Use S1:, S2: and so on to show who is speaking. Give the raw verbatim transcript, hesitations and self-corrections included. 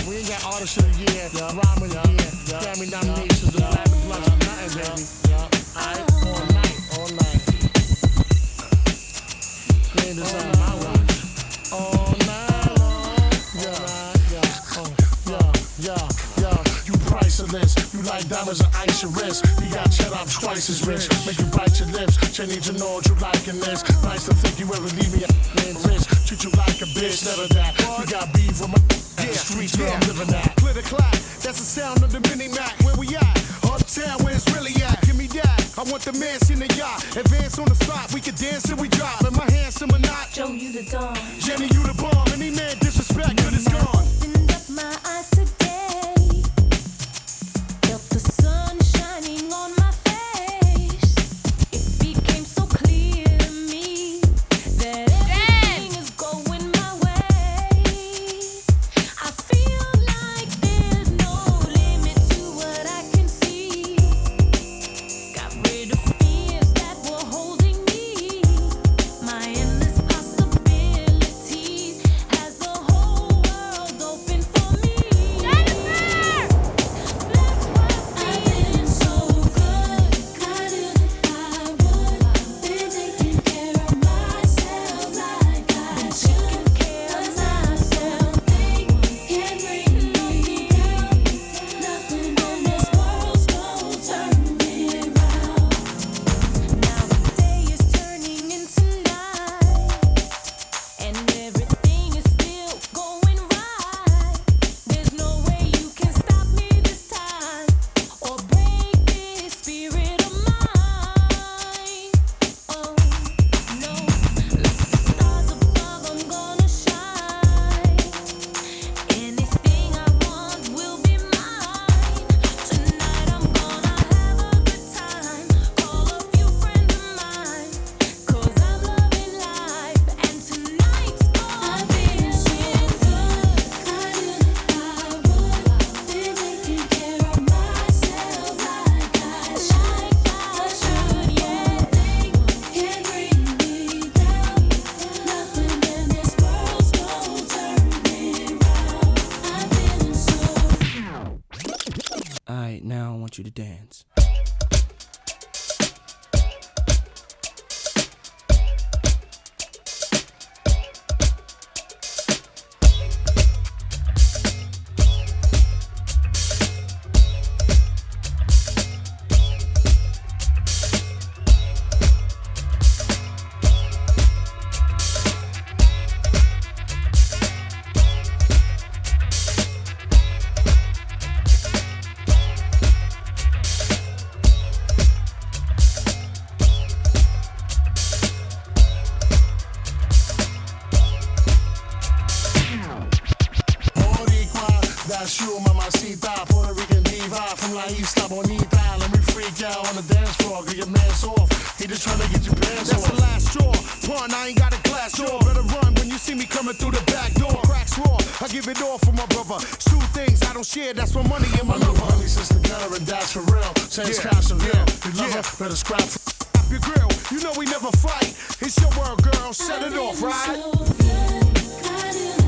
S1: We ain't got artist of the year, rhyme of the year, Grammy nominations, the Grammy Plus, nothing, baby. Alright, all night, all night. Grand design my watch. All night long. Yeah, yeah, oh, yeah, yeah, yeah. You priceless. You like diamonds and ice your wrist. You got cheddar, I'm twice as rich. Make you bite your lips. She need to know what you liking this. Nice to think you ever leave me a rich. Treat you like a bitch, never that. You got beef with my yeah, the streets where yeah. I'm living at.
S2: Clear the clock, that's the sound of the mini Mac. Where we at? Uptown, where it's really at. Give me that. I want the mansion in the yacht. Advance on the spot, we can dance till we drop. Am I handsome or not?
S3: Joe, you the dawn.
S2: Jenny, you the bomb. Any man disrespect, good is gone.
S3: Opened up my eyes today. Felt the sun shining on my face. It became so clear to me that everything is going my way. I feel like there's no limit to what I can see. Got rid of fears that were holding me. My endless possibilities has the whole world open for me. Jennifer! That's why I've been so good. I knew that I would. Been taking care of myself like I been taking care of myself. They can't bring me down. Nothing in this world's gonna turn me around. Now the day is turning into night, and everything is still going right. There's no way you can stop me this time or break this spirit of mine. Oh no, like the stars above, I'm gonna shine. Anything I want will be mine. Tonight I'm gonna have a good time. Call a few friends of mine, 'cause I'm loving life, and tonight's gonna be good. I knew that I would. Been taking care of myself like I should. Yeah, they can't bring me down. Nothing in this world's gonna turn me around. I'm feeling so.
S4: Alright, now I want you to dance.
S1: Boricua, that's you, mamacita. Puerto Rican diva from La Isla Bonita. Let me freak out on the dance floor. Get your man off. He just trying to get your pants
S2: That's
S1: off.
S2: the last straw. Pun, I ain't got a glass door. Better run when you see me coming through the back door. Cracks raw, I give it all for my brother. Shoot things I don't share, that's my money and my
S1: My love
S2: lover.
S1: honey sister gutter and that's for real. Says
S2: Yeah,
S1: cash and real.
S2: yeah,
S1: You love
S2: yeah.
S1: her, better scrap.
S2: Up your grill, you know we never fight. It's your world, girl, set it off, right?
S3: So good. I knew